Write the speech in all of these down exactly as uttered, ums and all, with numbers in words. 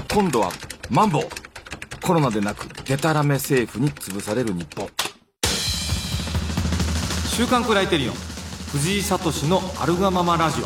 今度はマンボウ。コロナでなくデタラメ政府に潰される日本。週刊クライテリオン藤井聡のあるがままラジオ。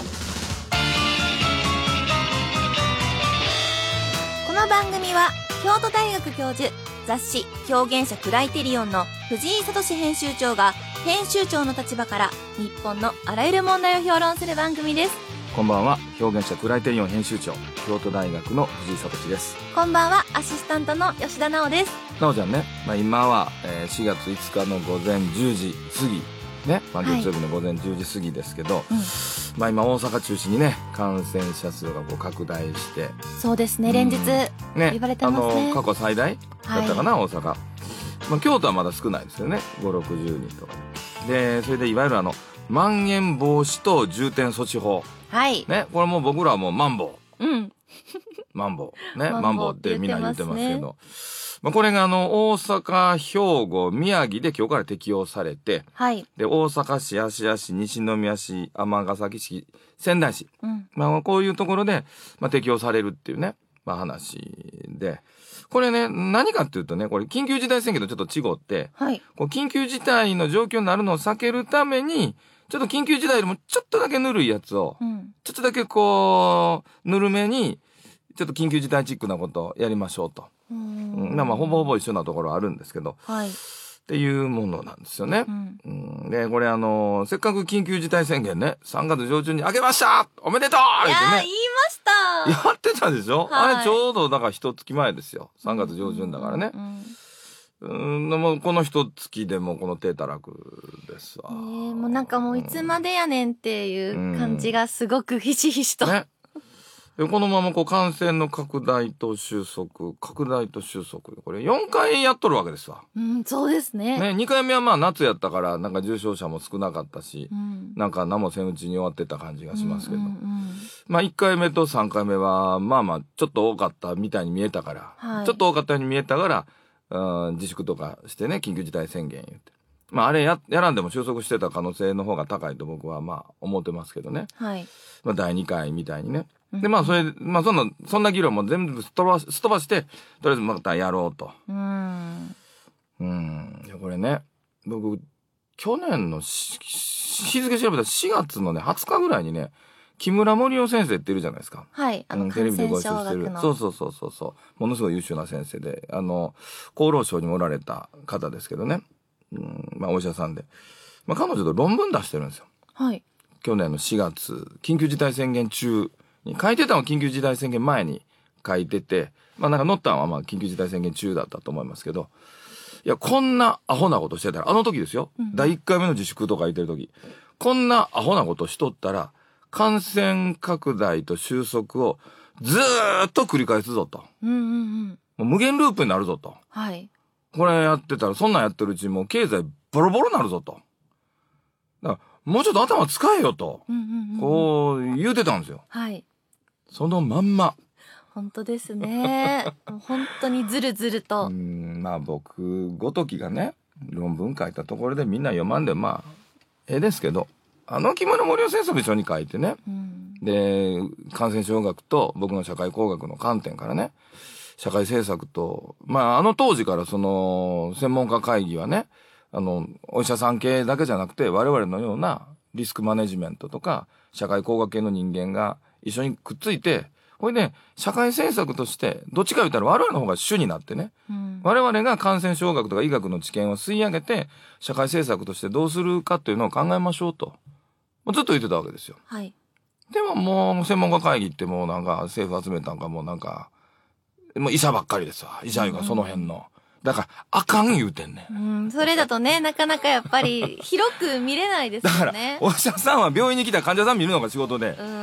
この番組は京都大学教授、雑誌表現者クライテリオンの藤井聡編集長が編集長の立場から日本のあらゆる問題を評論する番組です。 こんばんは、表現者クライテリオン編集長、京都大学の藤井聡です。 こんばんは、アシスタントの吉田直です。 直ちゃんね、まあ、今は、えー、しがついつかの午前じゅうじ過ぎね、まあ、月曜日の午前じゅうじ過ぎですけど、はい、うん、まあ、今大阪中心にね感染者数がこう拡大して、 そうですね、連日、うん、ね、言われてますね。 あの過去最大だったかな、はい、大阪、まあ、京都はまだ少ないですよね、ごじゅうろくじゅうにんとかで、それでいわゆるあのまん延防止等重点措置法、はいね、これもう僕らはもうマンボウ、うん、マンボウね、マンボウってみんな言ってますけど、まあ、これがあの大阪、兵庫、宮城で今日から適用されて、はい、で大阪市、芦屋市、西宮市、尼崎市、仙台市、うん、まあ、こういうところで、まあ、適用されるっていうね、まあ、話で、これね、何かっていうとね、これ緊急事態宣言とちょっと違って、はい、こう緊急事態の状況になるのを避けるために、ちょっと緊急事態よりもちょっとだけぬるいやつを、うん、ちょっとだけこうぬるめにちょっと緊急事態チックなことをやりましょうと、うん、まあほぼほぼ一緒なところあるんですけど、はい、っていうものなんですよね、うんうん、でこれあのせっかく緊急事態宣言ねさんがつ上旬に明けましたおめでとうってね、いや言いました、 やってたでしょ、はい、あれちょうどだから一月前ですよ、さんがつ上旬だからね、うんうんうんうん、もうこの一月でもこの手たらくですわ、 えー、もうなんかもういつまでやねんっていう感じがすごくひしひしと、うんね、 でこのままこう感染の拡大と収束拡大と収束、これよんかいやっとるわけですわ、 うん、そうです ね, ねにかいめはまあ夏やったからなんか重症者も少なかったし、うん、なんか何もせんうちに終わってた感じがしますけど、うんうんうん、まあいっかいめとさんかいめはまあまあちょっと多かったみたいに見えたから、はい、ちょっと多かったように見えたからうん、自粛とかしてね緊急事態宣言言って、まああれ や, やらんでも収束してた可能性の方が高いと僕はまあ思ってますけどね、はい、まあ、だいにかいみたいにね、うん、でまあそれまあそんなそんな議論も全部すっ飛ばすっ飛ばしてとりあえずまたやろうと、うんうんこれね僕去年の日付調べたらしがつのねはつかぐらいにね木村盛夫先生っているじゃないですか。はい。あの、うん、テレビでご一緒してる。そうそうそうそうそう。ものすごい優秀な先生で、あの、厚労省にもおられた方ですけどね。うん、まあ、お医者さんで。まあ、彼女と論文出してるんですよ。はい。去年のしがつ、緊急事態宣言中に、書いてたのは緊急事態宣言前に書いてて、まあ、なんか乗ったのはまあ、緊急事態宣言中だったと思いますけど、いや、こんなアホなことしてたら、あの時ですよ。うん、だいいっかいめの自粛とか言ってる時、こんなアホなことしとったら、感染拡大と収束をずーっと繰り返すぞと、うんうんうん、もう無限ループになるぞと、はい、これやってたらそんなんやってるうちにもう経済ボロボロになるぞと、だからもうちょっと頭使えよと、うんうんうん、こう言うてたんですよ、はい、そのまんま本当ですね本当にずるずると、 うんまあ僕ごときがね論文書いたところでみんな読まんでまあええですけど、あの木村盛夫先生も一緒に書いてね、うん、で感染症学と僕の社会工学の観点からね社会政策と、まああの当時からその専門家会議はね、あのお医者さん系だけじゃなくて我々のようなリスクマネジメントとか社会工学系の人間が一緒にくっついて、これで社会政策としてどっちか言ったら我々の方が主になってね、うん、我々が感染症学とか医学の知見を吸い上げて社会政策としてどうするかっていうのを考えましょうとずっと言ってたわけですよ、はい、でももう専門家会議ってもうなんか政府集めたんかもうなんかもう医者ばっかりですわ、医者がその辺の、うん、だからあかん言うてんねん、 うん、それだとねなかなかやっぱり広く見れないですよね。 だからお医者さんは病院に来た患者さん見るのが仕事で、うん、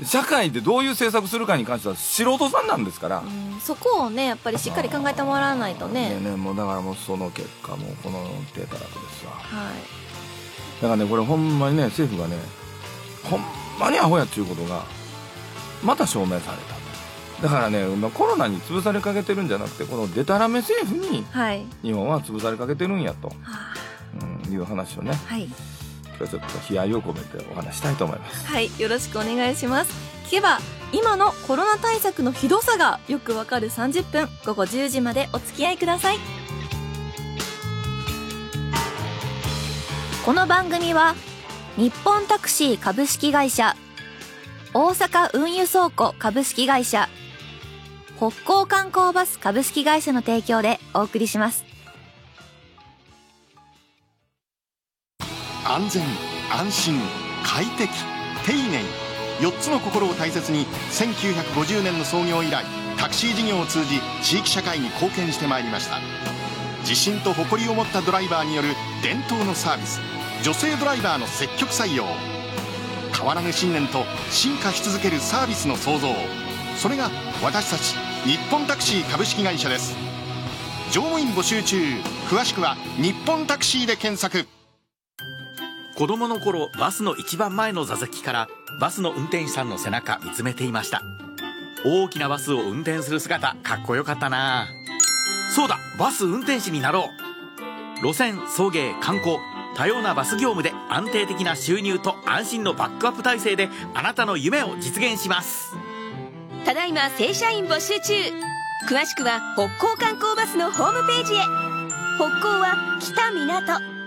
社会でどういう政策するかに関しては素人さんなんですから、 うん、そこをねやっぱりしっかり考えてもらわないとね。 ねねもうだからもうその結果もうこの手たらくですわ。はい。だからねこれほんまにね政府がねほんまにアホやっていうことがまた証明された。だからねコロナに潰されかけてるんじゃなくてこのデタラメ政府に日本は潰されかけてるんやと、はい、うん、いう話をね、はい、今日はちょっと悲哀を込めてお話したいと思います。 はい、よろしくお願いします。聞けば今のコロナ対策のひどさがよくわかるさんじゅっぷん、ごごじゅうじまでお付き合いください。この番組は日本タクシー株式会社、大阪運輸倉庫株式会社、北港観光バス株式会社の提供でお送りします。 安全、安心、快適、丁寧、よっつの心を大切にせんきゅうひゃくごじゅうねんの創業以来、タクシー事業を通じ地域社会に貢献してまいりました。自信と誇りを持ったドライバーによる伝統のサービス、女性ドライバーの積極採用、変わらぬ信念と進化し続けるサービスの創造、それが私たち日本タクシー株式会社です。乗務員募集中。詳しくは日本タクシーで検索。 子供の頃、バスの一番前の座席からバスの運転手さんの背中見つめていました。大きなバスを運転する姿、かっこよかったな。そうだ、バス運転士になろう。路線、送迎、観光、多様なバス業務で安定的な収入と安心のバックアップ体制であなたの夢を実現します。 ただいま正社員募集中。詳しくは北港観光バスのホームページへ。北港は北港。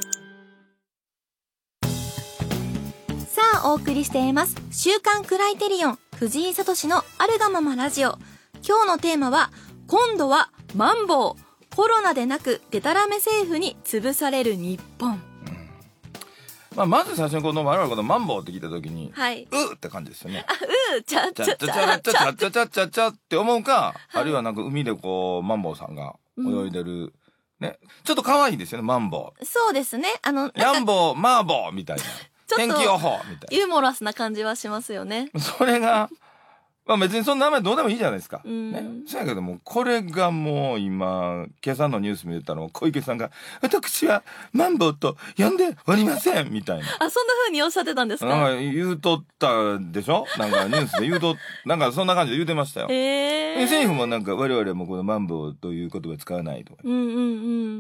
さあお送りしています週刊クライテリオン藤井聡のあるがままラジオ。今日のテーマは、今度はマンボウ、コロナでなくデタラメ政府に潰される日本。 まあ、まず最初にこの我々このマンボウって聞いた時に、 はい、 うーって感じですよね。 あ、うー、ちゃっちゃっちゃっちゃっちゃっちゃっちゃっちゃっちゃって思うか、はい、あるいはなんか海でこうマンボウさんが泳いでる、うん、ね、ちょっと可愛いですよね、マンボウ。 そうですね、あのヤンボウ、マーボウみたいな天気予報みたいなユーモラスな感じはしますよね。 それがまあ別にその名前どうでもいいじゃないですか。うん、ね。そうやけども、これがもう今、今朝のニュース見てたの、小池さんが、私はマンボウと呼んでおりませんみたいな。 あ、そんな風におっしゃってたんですか？ なんか言うとったでしょ？なんかニュースで言うと、なんかそんな感じで言うてましたよ。へー。政府もなんか我々もこのマンボウという言葉使わないとか。うんうんうん。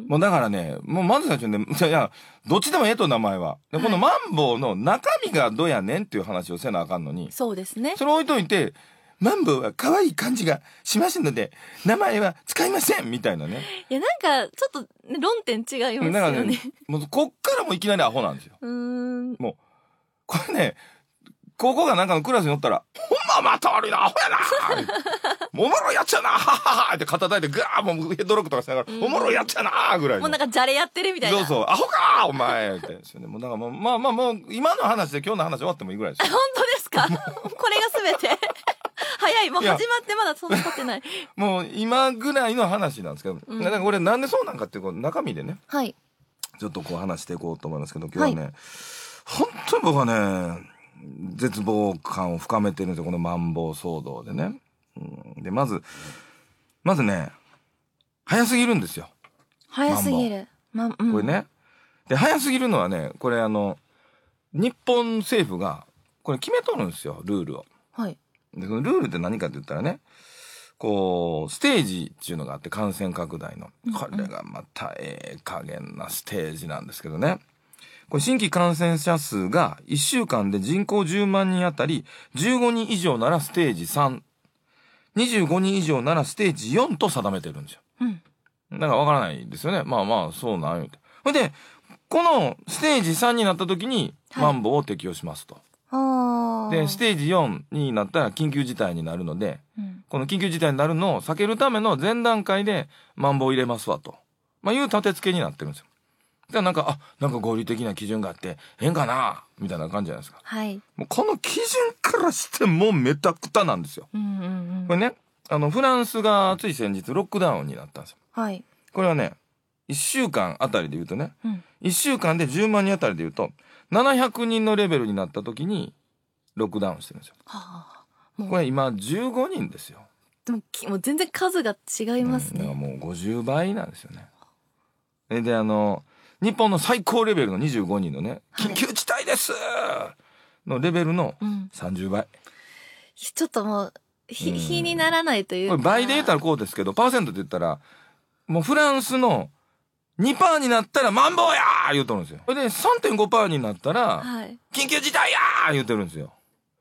もうだからね、もうまず最初にね、いや、どっちでもええと名前は。で、このマンボウの中身がどうやねんっていう話をせなあかんのに。 そうですね。 それ置いといて、マンボウは可愛い感じがしますので名前は使いませんみたいなね。 いや、なんかちょっと論点違いますよね。だからね、 もうこっからもいきなりアホなんですよ。うーん、もうこれね、高校がなんかのクラスに乗ったら、ほんままた悪いなアホやなおもろいやつやなはははって肩叩いてガーもうヘッドロックとかしながら、おもろいやつやなぐらい。 もうなんかじゃれやってるみたいな。 そうそう、アホかお前ってですよね。もうだからもうまあまあもう今の話で今日の話終わってもいいぐらいですよ。 本当ですか？これが全て早い、もう始まってまだそんな経ってないもう今ぐらいの話なんですけど、うん、だからこれなんでそうなんかっていうこう中身でね、はい、ちょっとこう話していこうと思いますけど、今日はね、はい、本当に僕はね絶望感を深めてるんですよ、このマンボウ騒動でね、うん、でまずまずね早すぎるんですよ。 早すぎる、まうん、 これね、で早すぎるのはね、これあの日本政府がこれ決めとるんですよ、ルールを。はい。でそのルールって何かって言ったらね、こうステージっていうのがあって、感染拡大の、うんうん、これがまたええ加減なステージなんですけどね、これ新規感染者数がいっしゅうかんで人口じゅうまんにんあたりじゅうごにん以上ならステージさん、にじゅうごにん以上ならステージよんと定めてるんですよ、うん、だからわからないですよね。まあまあそうなんよって。それでこのステージさんになった時にマンボウを適用しますと、はい、でステージよんになったら緊急事態になるので、うん、この緊急事態になるのを避けるための前段階でマンボウを入れますわと、まあ、いう立て付けになってるんですよ。だからなんか、あ、なんか合理的な基準があって変かなみたいな感じじゃないですか、はい、もうこの基準からしてもうめたくたなんですよ、うんうんうん、これね、あのフランスがつい先日ロックダウンになったんですよ、はい、これはねいっしゅうかんあたりで言うとね、うん、いっしゅうかんでじゅうまんにんあたりで言うとななひゃくにんのレベルになった時にロックダウンしてるんですよ、はあ、もうこれ今じゅうごにんですよ。 でももう全然数が違いますね、 うん、だからもうごじゅうばいなんですよね。で、であの日本の最高レベルのにじゅうごにんのね、はい、緊急事態ですのレベルのさんじゅうばい、うん、 ちょっともう比、うん、比にならないというか、 これ倍で言ったらこうですけど、パーセントで言ったらもうフランスの にパーセント になったらマンボウやー言うとるんですよ。それで さんてんごパーセント になったら、はい、緊急事態やー言うてるんですよ。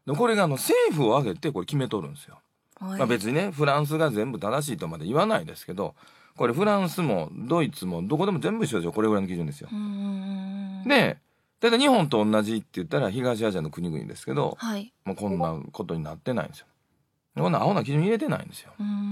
でこれがあの政府を挙げてこれ決めとるんですよ。 はい、 まあ、別にねフランスが全部正しいとまで言わないですけど、これフランスもドイツもどこでも全部一緒ですよ。これぐらいの基準ですよ。 うんうんうん、 でだいたい日本と同じって言ったら東アジアの国々ですけど、 はい、 もうこんなことになってないんですよ。こんな青な基準入れてないんですよ。 うんうん、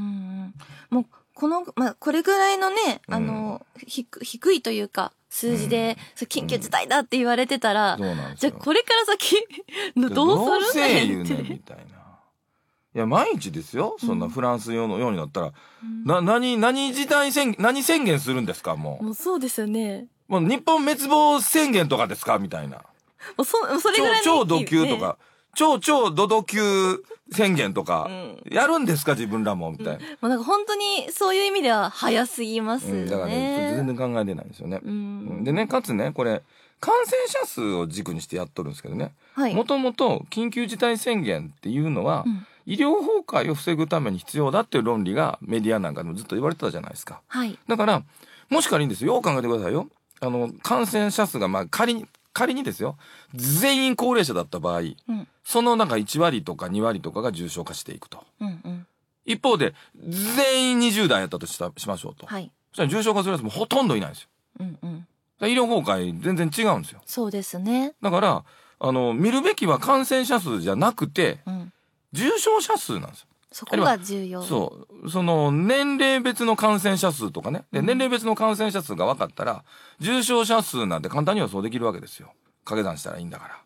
もうこの、まあ、これぐらいのね、あの、うん、低, 低いというか数字で、うん、緊急事態だって言われてたら、うん、じゃあこれから先のどうするねんって、 どうせ言うねんみたいな。いや毎日ですよ。そんなフランス用のようになったら、うん、な何何事態宣言何宣言するんですか。もうもうそうですよね。 もう日本滅亡宣言とかですかみたいな。もう そ, それぐらいの超ド級とか、ね、超超ドド級宣言とか、うん、やるんですか自分らもみたいな、うん、 もうなんか本当にそういう意味では早すぎますよね、うん、 だからね全然考えてないんですよね、うん、でねかつねこれ感染者数を軸にしてやっとるんですけどね、もともと緊急事態宣言っていうのは、うん、医療崩壊を防ぐために必要だっていう論理がメディアなんかでもずっと言われてたじゃないですか、 はい、 だからもし仮にですよ、よく考えてくださいよ。あの感染者数がまあ仮に仮にですよ全員高齢者だった場合、うん、そのなんかいちわりとかにわりとかが重症化していくと、うんうん、一方で全員にじゅう代やったと し, しましょうと、はい、そしたら重症化するやつもほとんどいないんですよ、うんうん、医療崩壊全然違うんですよ。 そうですね。 だからあの見るべきは感染者数じゃなくて、うん、重症者数なんですよ。 そこが重要。 そうその年齢別の感染者数とかね、で年齢別の感染者数が分かったら重症者数なんて簡単にはそうできるわけですよ。掛け算したらいいんだから。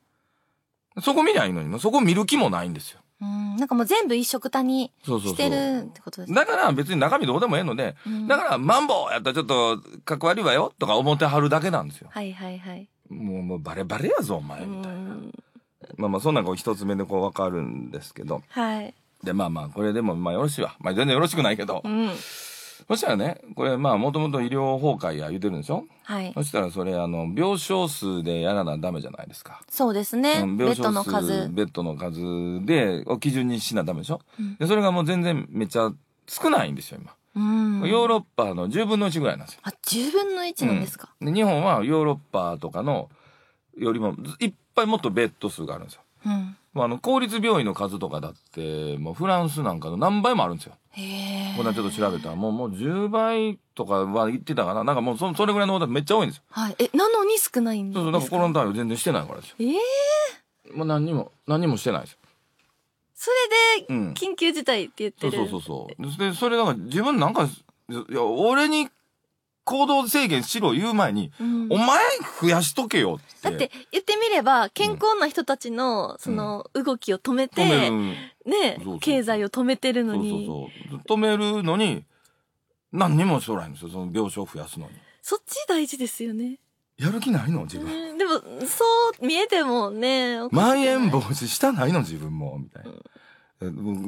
そこ見りゃいいのにそこ見る気もないんですよ。 うん、なんかもう全部一緒くたにしてるってことですね。 だから別に中身どうでもええので、うん、だからマンボウやったらちょっとかっこ悪いわよとか思ってはるだけなんですよ。 はいはいはい。 もうもうバレバレやぞお前みたいな。まあまあそんなこう一つ目でこう分かるんですけど。 はい。でまあまあこれでもまあよろしいわ。まあ全然よろしくないけど。うん、そしたらねこれまあもともと医療崩壊や言うてるんでしょ。はい。そしたらそれあの病床数でやらなダメじゃないですか。 そうですね。うん、ベッドの数ベッドの数でを基準にしなダメでしょ。うん、でそれがもう全然めっちゃ少ないんですよ今。うん。ヨーロッパのじゅうぶんのいちぐらいなんですよ。 あじゅうぶんのいちなんですか。 うん、で日本はヨーロッパとかのよりもいっぱいもっとベッド数があるんですよ。うん。あの公立病院の数とかだってもうフランスなんかの何倍もあるんですよ。へえ。こんなちょっと調べたらもうもうじゅうばいとかは言ってたかな。なんかもう そ, それぐらいのことめっちゃ多いんですよ。 はい。えなのに少ないんですか。 そうそうだからコロナ対応全然してないからですよ。ええー。もう何にも何にもしてないですよ。 それで緊急事態って言ってる。 うん、そうそうそうそう。でそれなんか自分なんかいや俺に行動制限しろ言う前に、うん、お前増やしとけよって。 だって言ってみれば健康な人たちのその動きを止めて、うん、ねそうそう経済を止めてるのにそうそうそう止めるのに何にもしとらないんですよ。その病床増やすのに。 そっち大事ですよね。 やる気ないの自分、 うん、でもそう見えてもねまん延防止したないの自分もみたいな、うん、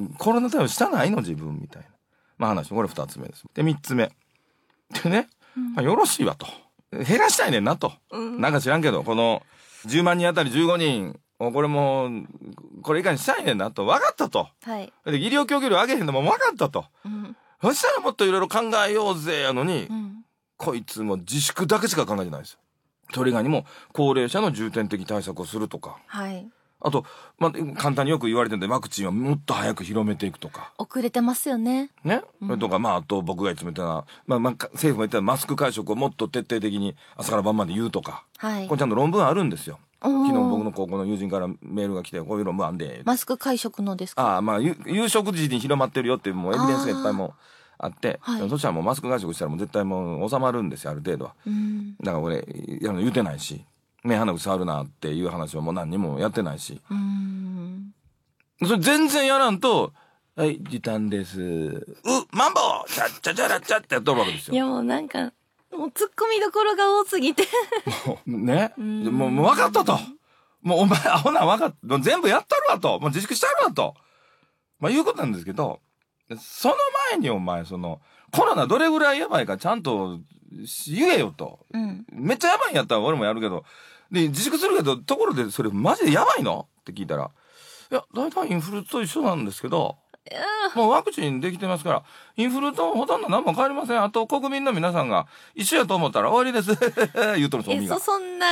コロナ対応したないの自分みたいなまあ話これふたつめです。でみっつめでねまあ、よろしいわと減らしたいねんなと、うん、なんか知らんけどこのじゅうまんにんあたりじゅうごにんこれもこれ以下にしたいねんなと分かったと、はい、で医療供給量上げへんのも分かったと、うん、そしたらもっといろいろ考えようぜやのに、うん、こいつも自粛だけしか考えてないですよ。それ以外にも高齢者の重点的対策をするとか、はい、あと、まあ、簡単によく言われてるんでワクチンをもっと早く広めていくとか遅れてますよね。 ね、うん、それとかまああと僕がいつも言ったのは、まあ、まあ政府も言ったらマスク会食をもっと徹底的に朝から晩まで言うとか、はい、これちゃんと論文あるんですよ。昨日僕の高校の友人からメールが来てこういう論文あんでマスク会食のですか。 ああまあ夕食時に広まってるよっていうもうエビデンスがいっぱいもあって、はい、そしたらもうマスク会食したらもう絶対もう収まるんですよある程度は、うん、だから俺言うてないし目鼻口触るなっていう話はもう何にもやってないし、うーんそれ全然やらんとはい時短ですうマンボウチャッチャチャラッチャってやっとるわけですよ。 いやもうなんかもう突っ込みどころが多すぎてもうねもうもう分かったともうお前アホな分かった全部やったるわともう自粛したるわとまあいうことなんですけどその前にお前そのコロナどれぐらいやばいかちゃんと言えよと、うん、めっちゃやばいんやったら俺もやるけどで自粛するけどところでそれマジでやばいのって聞いたらいや大体インフルと一緒なんですけどもうワクチンできてますからインフルとほとんど何も変わりません。あと国民の皆さんが一緒やと思ったら終わりです言うとるんですよ。 そんなこ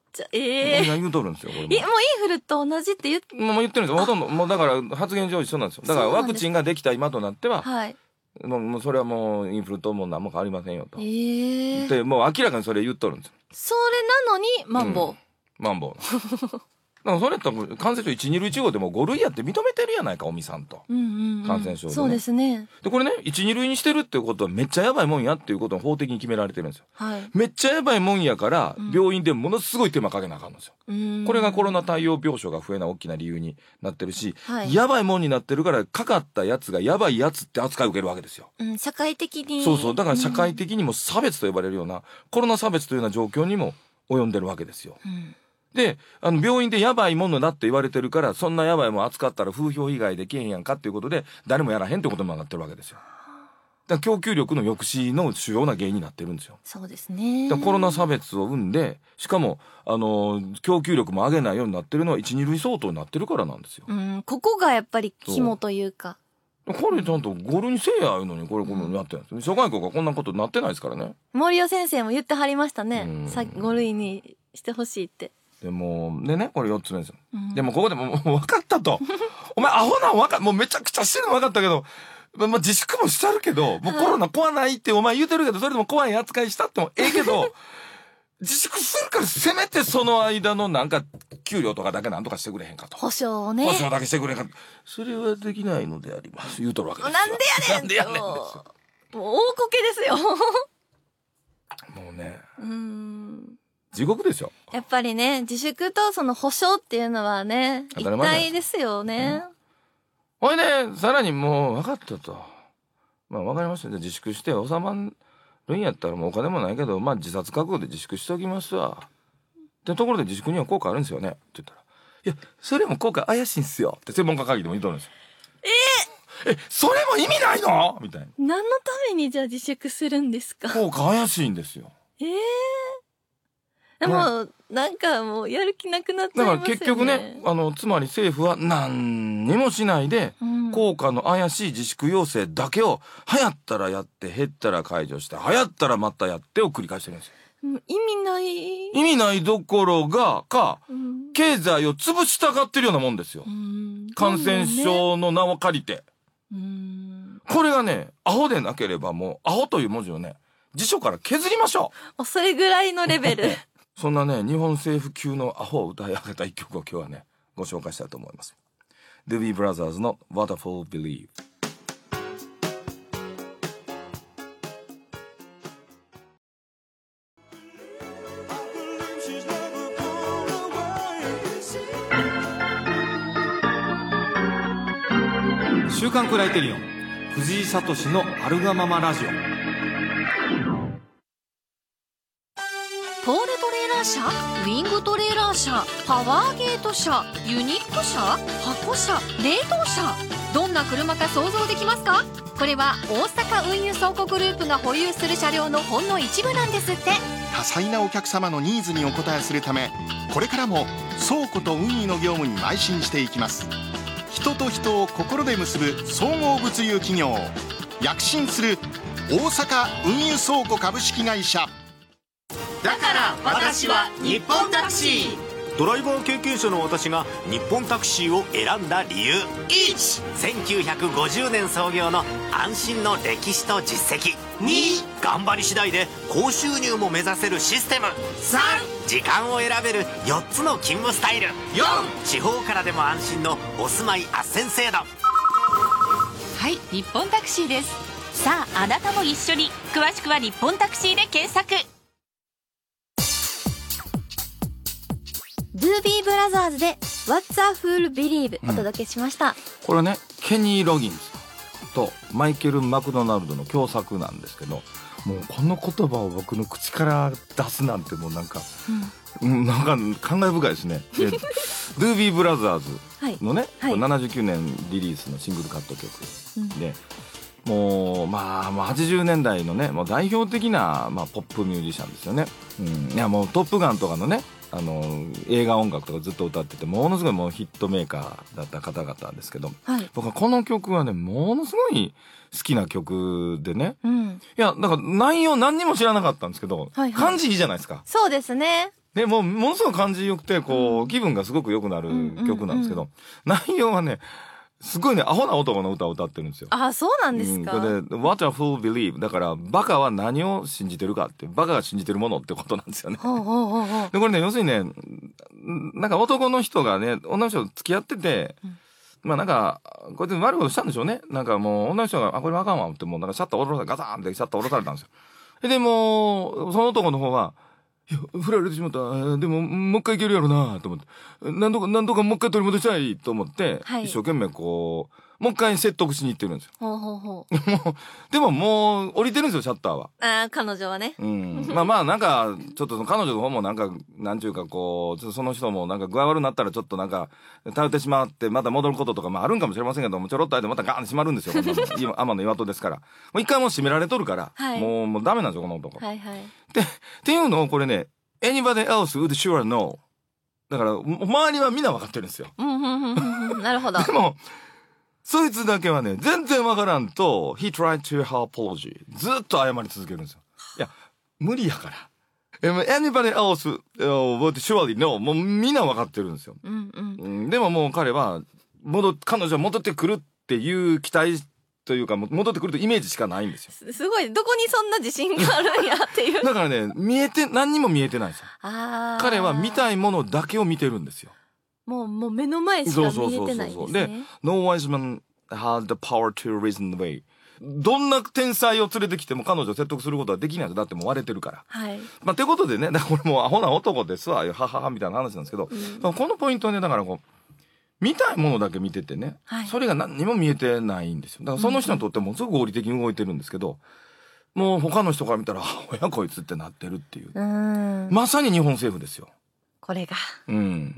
ちゃ、ええー。 言うとるんですよ、これも。 もうインフルと同じって言って。 もう言ってるんですよ。ほとんど、もうだから発言上一緒なんですよ。だからワクチンができた今となっては、はい。もう、もうそれはもうインフルとも何も変わりませんよと。ええー。で、もう明らかにそれ言っとるんですよ。 それなのに、マンボウ。うん、 マンボウ。だからそれって感染症いち、に類いち号でもご類やって認めてるやないか、尾身さんと。うんうんうん、感染症で、ね。 そうですね。 で、これね、いち、に類にしてるってことはめっちゃやばいもんやっていうことを法的に決められてるんですよ。はい。めっちゃやばいもんやから、病院でものすごい手間かけなあかんのですよ。うん、これがコロナ対応病床が増えない大きな理由になってるし、はい、やばいもんになってるから、かかったやつがやばいやつって扱いを受けるわけですよ。 うん、社会的に。 そうそう。だから社会的にも差別と呼ばれるような、コロナ差別というような状況にも及んでるわけですよ。うんで、あの、病院でやばいものだって言われてるから、そんなやばいもん扱ったら風評被害できへんやんかっていうことで、誰もやらへんってことになってるわけですよ。だから供給力の抑止の主要な原因になってるんですよ。 そうですね。 だからコロナ差別を生んで、しかも、あの、供給力も上げないようになってるのは、いち、に類相当になってるからなんですよ。 うん、ここがやっぱり肝というか。 これちゃんとご類にせえやいうのに、これこのやってるんですよ。諸外国がこんなことになってないですからね。 森尾先生も言ってはりましたね。さご類にしてほしいって。 でも、でね、これよっつめですよ。うん、でもここでももう分かったと。お前アホなん分かっ、もうめちゃくちゃしてるの分かったけど、まあ、自粛もしてるけど、もうコロナ怖ないってお前言うてるけど、それでも怖い扱いしたってもええけど、自粛するからせめてその間のなんか、給料とかだけなんとかしてくれへんかと。 保証をね。 保証だけしてくれへんかと。それはできないのであります。言うとるわけですよ。 なんでやねんなんでやねんですよ。 もう大こけですよ。 もうね。 うーん。 地獄でしょ。 やっぱりね、自粛とその保証っていうのはね、一体ですよね。 ほ、うん、いで、さらにもう分かったと。まあ分かりました。自粛して収まるんやったらもうお金もないけど、まあ自殺覚悟で自粛しておきますわ。ってところで自粛には効果あるんですよね。って言ったら。いや、それも効果怪しいんすよ。って専門家会議でも言うとるんですよ。えー、え、それも意味ないのみたいな。 何のためにじゃあ自粛するんですか？ 効果怪しいんですよ。 ええー。でも、ね、なんかもうやる気なくなっちゃいますよね。だから結局ね、あの、つまり政府は何にもしないで、うん、効果の怪しい自粛要請だけを、流行ったらやって、減ったら解除して、流行ったらまたやってを繰り返してるんですよ。 意味ない。 意味ないどころが、か、うん、経済を潰したがってるようなもんですよ。うん、感染症の名を借りて。うん、これがね、アホでなければもう、アホという文字をね、辞書から削りましょう。それぐらいのレベル。 そんなね、日本政府級のアホを歌い上げた一曲を今日はね、ご紹介したいと思います。ドゥビーブラザーズの Waterfall Believe。週刊クライテリオン藤井聡のアルガママラジオ。 ポールトレーラー車、ウィングトレーラー車、パワーゲート車、ユニック車、箱車、冷凍車、どんな車か想像できますか？これは大阪運輸倉庫グループが保有する車両のほんの一部なんですって。 多彩なお客様のニーズにお応えするため、これからも倉庫と運輸の業務に邁進していきます。人と人を心で結ぶ総合物流企業、躍進する大阪運輸倉庫株式会社。 だから私は日本タクシー。 ドライバー経験者の私が日本タクシーを選んだ理由。 いち、 せんきゅうひゃくごじゅうねん創業の安心の歴史と実績。 に、 頑張り次第で高収入も目指せるシステム。 さん、 時間を選べるよっつの勤務スタイル。 よん、 地方からでも安心のお住まい斡旋制度。 はい、日本タクシーです。さあ、あなたも一緒に。詳しくは日本タクシーで検索。 ドゥービーブラザーズで What's a Fool Believe お届けしました、うん、 これね、ケニー・ロギンズとマイケル・マクドナルドの共作なんですけど、もうこの言葉を僕の口から出すなんてもうなんか、うん、なんか感慨深いですね。ドゥービーブラザーズのね、はいはい、ななじゅうきゅうねんリリースのシングルカット曲で、うん、もうまあもうはちじゅうねんだいのね、もう代表的な、まあ、ポップミュージシャンですよね、うん、いやもうトップガンとかのね、あの映画音楽とかずっと歌ってて、ものすごいもうヒットメーカーだった方々ですけど、はい、僕はこの曲はね、ものすごい好きな曲でね、うん、いやだから内容何にも知らなかったんですけど、はいはい、感じいいじゃないですか。 そうですね。 でもうものすごく感じよくてこう、うん、気分がすごく良くなる曲なんですけど、うんうんうん、内容はねすごいねアホな男の歌を歌ってるんですよ。 あ、そうなんですか。 うん、で What a fool believe だからバカは何を信じてるかってバカが信じてるものってことなんですよね。 ほうほうほうほう。 でこれね要するにねなんか男の人がね女の人と付き合ってて、うん、まあなんかこいつ悪いことしたんでしょうね。なんかもう女の人があこれあかんわってもうなんかシャッター下ろされガタンってシャッター下ろされたんですよ。でもその男の方はいや振られてしまったでももう一回いけるやろなと思って何度か何度かもう一回取り戻したいと思って、はい、一生懸命こうもう一回説得しに行ってるんですよ。 ほうほうほうでももう降りてるんですよシャッターは。 あ彼女はね、 うん、まあまあなんかちょっとその彼女の方もなんかなんていうかこうちょっとその人もなんか具合悪くなったらちょっとなんか頼ってしまってまた戻ることとかもあるんかもしれませんけどもちょろっとあえてまたガーンって閉まるんですよこんなの今天の岩戸ですからもう一回もう閉められとるから、はい、もうもうダメなんですよこの男。 はいはい。 でっていうのをこれねAnybody else would sure know だから周りはみんな分かってるんですよ。 なるほど。 でもそいつだけはね全然分からんと He tried to her apology ずっと謝り続けるんですよ。いや無理やから Anybody else would surely know もうみんな分かってるんですよ、うんうん、でももう彼は戻彼女は戻ってくるっていう期待というか戻ってくるとイメージしかないんですよ。 す, すごいどこにそんな自信があるんやっていうだからね見えて何にも見えてないんですよ。あ彼は見たいものだけを見てるんですよ。 もうもう目の前しか見えてないんですね。で No wise man had the power to reason the way どんな天才を連れてきても彼女を説得することはできないんです。だってもう割れてるから、はいまあ、ってことでねだからこれもうアホな男ですわはははみたいな話なんですけど、うん、このポイントはねだからこう見たいものだけ見ててね、はい、それが何にも見えてないんですよ。だからその人にとってもすごく合理的に動いてるんですけど、うん、もう他の人から見たら「おやこいつ」ってなってるっていう、うんまさに日本政府ですよこれが。 うん、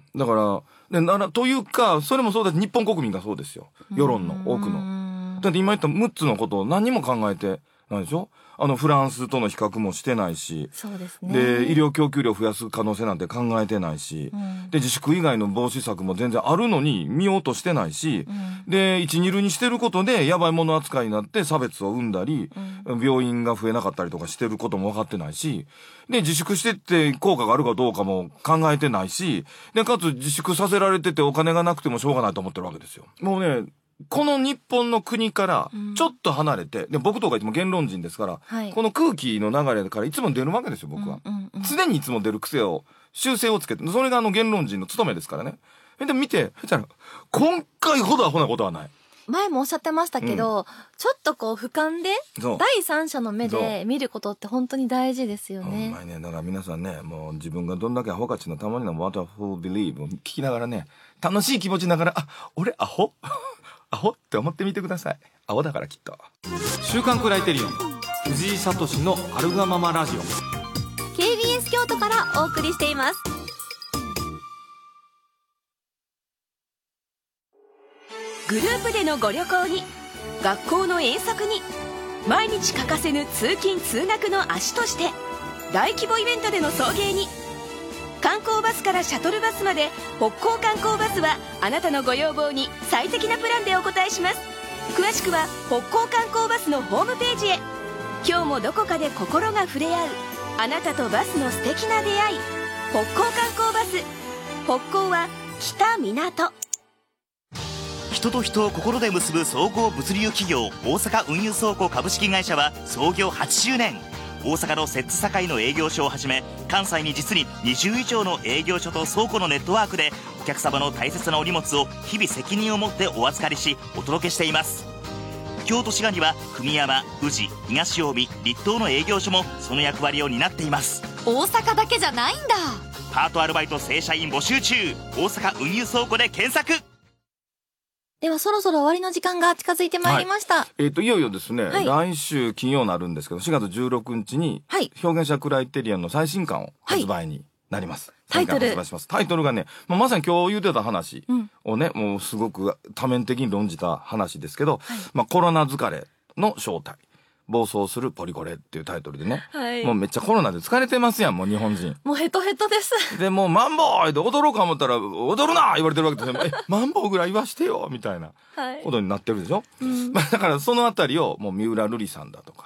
だからでならというかそれもそうだし日本国民がそうですよ世論の多くの。だって今言ったむっつのことを何にも考えてないでしょ。あのフランスとの比較もしてないし、 そうですね。 で医療供給量を増やす可能性なんて考えてないし、うん、で自粛以外の防止策も全然あるのに見ようとしてないし、うん、で一二類にしてることでやばいもの扱いになって差別を生んだり、うん、病院が増えなかったりとかしてることも分かってないし、で自粛してって効果があるかどうかも考えてないし、でかつ自粛させられててお金がなくてもしょうがないと思ってるわけですよ。もうねこの日本の国からちょっと離れて、うん、で僕とかいつも言論人ですから、はい、この空気の流れからいつも出るわけですよ僕は、うんうんうん、常にいつも出る癖を修正をつけてそれがあの言論人の務めですからね。で見てそしたら今回ほどアホなことはない。 前もおっしゃってましたけど、うん、ちょっとこう俯瞰で第三者の目で見ることって本当に大事ですよね。 ほんまにねだから皆さんねもう自分がどんだけアホかっていうのたまにの What a fool believe を聞きながらね楽しい気持ちながらあ俺アホアホって思ってみてください。アホだからきっと。週刊クライテリオン藤井聡のアルガママラジオケービーエス 京都からお送りしています。 グループでのご旅行に学校の遠足に毎日欠かせぬ通勤通学の足として大規模イベントでの送迎に観光バスからシャトルバスまで北高観光バスはあなたのご要望に最適なプランでお答えします。詳しくは北高観光バスのホームページへ。今日もどこかで心が触れ合うあなたとバスの素敵な出会い。北高観光バス北高は北港。 人と人を心で結ぶ総合物流企業大阪運輸倉庫株式会社は創業はちじゅうねん。大阪の摂津堺の営業所をはじめ関西に実ににじゅう以上の営業所と倉庫のネットワークでお客様の大切なお荷物を日々責任を持ってお預かりしお届けしています。京都市街には久御山、宇治、東近江、立東の営業所もその役割を担っています。 大阪だけじゃないんだ。 パートアルバイト正社員募集中。大阪運輸倉庫で検索。 ではそろそろ終わりの時間が近づいてまいりました。はい、 えっ、ー、といよいよですね、はい、来週金曜になるんですけどしがつじゅうろくにちに、はい、表現者クライテリアンの最新刊を発売になります。 はい、タイトル発売します。タイトルがね、まあ、まさに今日言うてた話をね、うん、もうすごく多面的に論じた話ですけど、はい、まあ、コロナ疲れの正体。暴走するポリコレっていうタイトルでね、はい、もうめっちゃコロナで疲れてますやんもう日本人もうヘトヘトです。 でもうマンボーで踊ろうか思ったら踊るな言われてるわけですよ。えマンボーぐらい言わしてよみたいなことになってるでしょ、はい、うん、まあ、だからそのあたりをもう三浦瑠麗さんだとか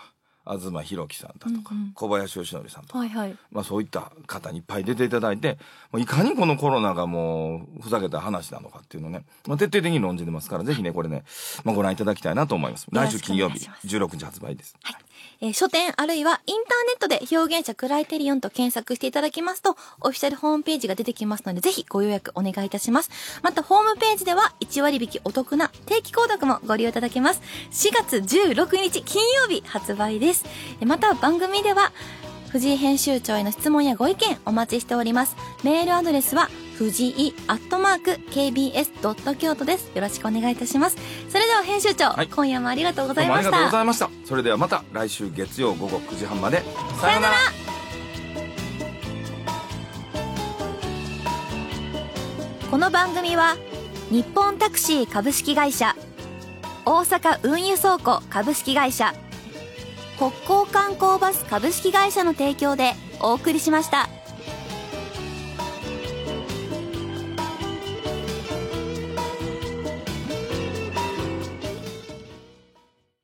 東博樹さんだとか、うんうん、小林義則さんとか、 はいはい、 まあ、そういった方にいっぱい出ていただいて、いかにこのコロナがもうふざけた話なのかっていうのをね、まあ、徹底的に論じてますから、ぜひねこれね、まあ、ご覧いただきたいなと思います。来週金曜日じゅうろくにち発売です。 はい、えー、書店あるいはインターネットで表現者クライテリオンと検索していただきますとオフィシャルホームページが出てきますので、ぜひご予約お願いいたします。またホームページではいち割引お得な定期購読もご利用いただけます。しがつじゅうろくにち金曜日発売です。また番組では藤井編集長への質問やご意見お待ちしております。メールアドレスは藤井アットマーク ケービーエスドット京都です。よろしくお願いいたします。それでは編集長、はい、今夜もありがとうございました。 どうもありがとうございました。それではまた来週月曜午後くじはんまで。さようなら。 この番組は日本タクシー株式会社、大阪運輸倉庫株式会社、北港観光バス株式会社の提供でお送りしました。